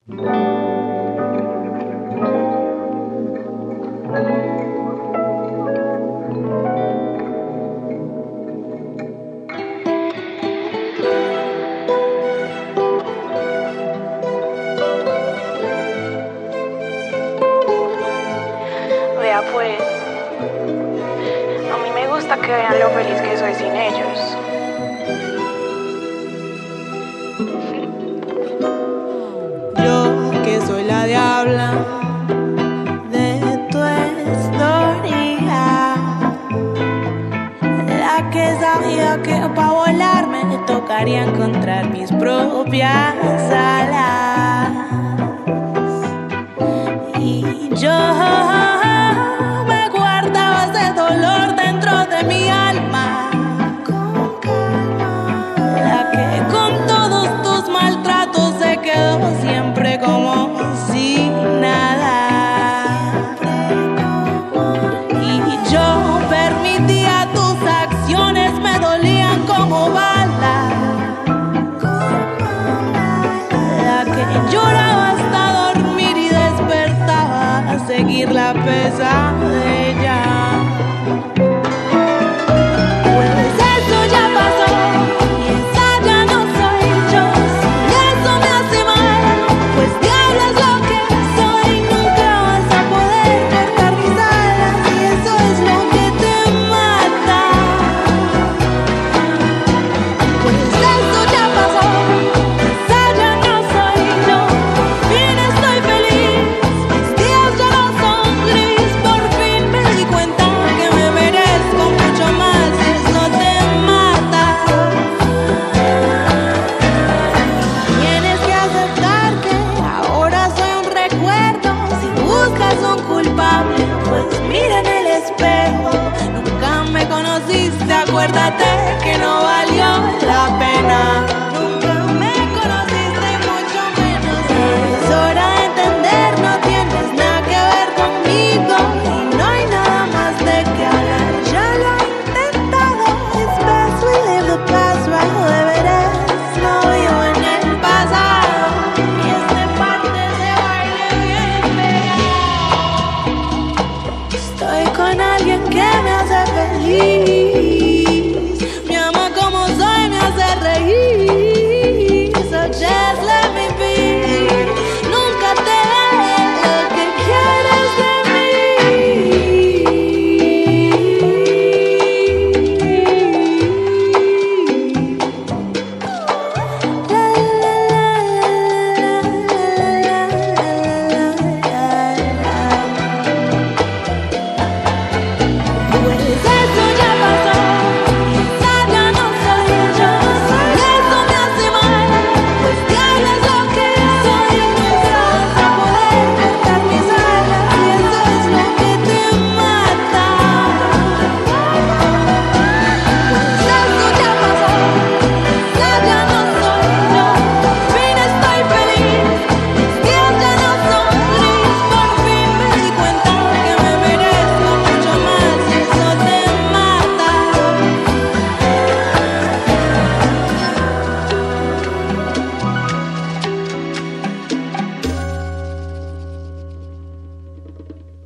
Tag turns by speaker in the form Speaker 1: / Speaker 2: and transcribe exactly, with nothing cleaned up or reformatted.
Speaker 1: Vea pues, a mí me gusta que vean lo feliz que soy sin ellos.
Speaker 2: Yo que soy la diabla de tu historia, la que sabía que pa' volar me tocaría encontrar mis propias alas. Y yo me guardaba ese dolor dentro de mi alma, la que con todos tus maltratos se quedó siempre como si nada. Y yo permitía tus acciones, me dolían como balas, la que lloraba hasta dormir y despertaba a seguir la pesadilla. Pues eso ya pasó y esa ya no soy yo. Y eso me hace mal, pues diablo es lo que soy. Nunca vas a poder cortar mis alas y eso es lo que te mata. Pues eso ya pasó, esa ya no soy yo. Por fin estoy feliz, mis días ya no son gris. Por fin me di cuenta que me merezco mucho más si eso te mata. Tienes que aceptar que ahora soy un recuerdo. Si buscas un culpable, pues mira en el espejo. Nunca me conociste, acuérdate que